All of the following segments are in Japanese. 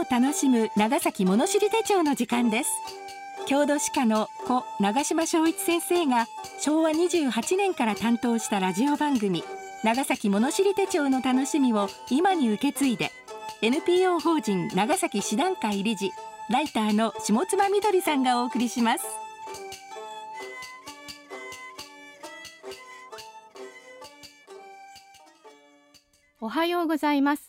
楽しむ長崎物知り手帳の時間です。郷土史家の故長島昭一先生が昭和28年から担当したラジオ番組長崎物知り手帳の楽しみを今に受け継いで、 NPO 法人長崎師団会理事ライターの下妻みどりさんがお送りします。 おはようございます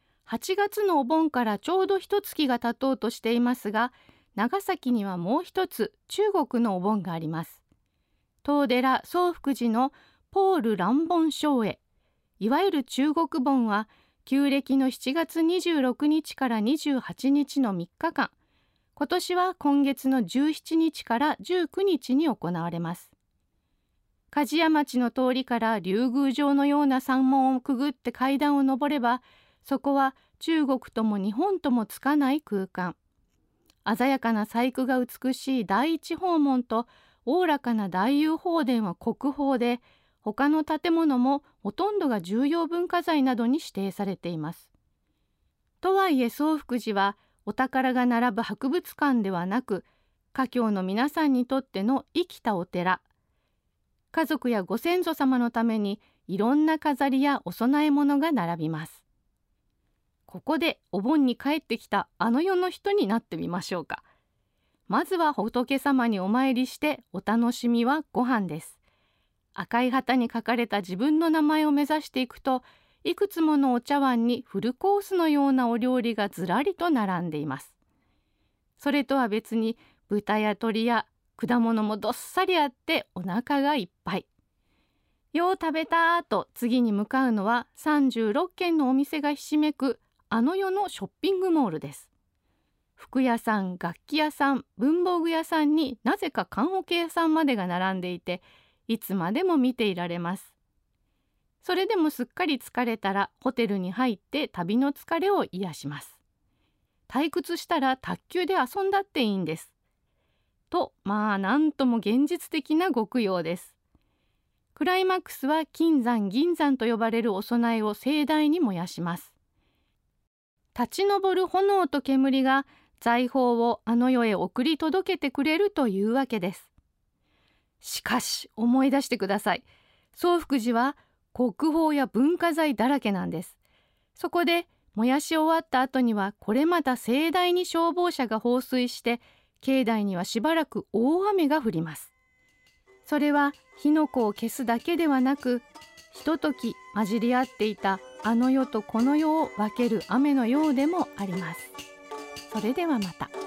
。8月のお盆からちょうど一月が経とうとしていますが、長崎にはもう一つ中国のお盆があります。東寺宗福寺のポール蘭盆正会、いわゆる中国盆は旧暦の7月26日から28日の3日間、今年は今月の17日から19日に行われます。梶屋町の通りから竜宮城のような山門をくぐって階段を上れば、そこは中国とも日本ともつかない空間。鮮やかな細工が美しい第一宝門とおおらかな大雄宝殿は国宝で、他の建物もほとんどが重要文化財などに指定されています。とはいえ宗福寺はお宝が並ぶ博物館ではなく、華僑の皆さんにとっての生きたお寺。家族やご先祖様のためにいろんな飾りやお供え物が並びます。ここでお盆に帰ってきたあの世の人になってみましょうか。まずは仏様にお参りしてお楽しみはご飯です。赤い旗に書かれた自分の名前を目指していくと、いくつものお茶碗にフルコースのようなお料理がずらりと並んでいます。それとは別に豚や鶏や果物もどっさりあってお腹がいっぱい。よう食べたと次に向かうのは36軒のお店がひしめくあの世のショッピングモールです。服屋さん、楽器屋さん、文房具屋さんになぜか棺桶屋さんまでが並んでいて、いつまでも見ていられます。それでもすっかり疲れたらホテルに入って旅の疲れを癒します。退屈したら卓球で遊んだっていいんです。と、なんとも現実的な極用です。クライマックスは金山銀山と呼ばれるお供えを盛大に燃やします。立ち上る炎と煙が財宝をあの世へ送り届けてくれるというわけです。しかし思い出してください。宗福寺は国宝や文化財だらけなんです。そこで燃やし終わった後にはこれまた盛大に消防車が放水して、境内にはしばらく大雨が降ります。それは火の粉を消すだけではなく、ひととき混じり合っていたあの世とこの世を分ける雨のようでもあります。それではまた。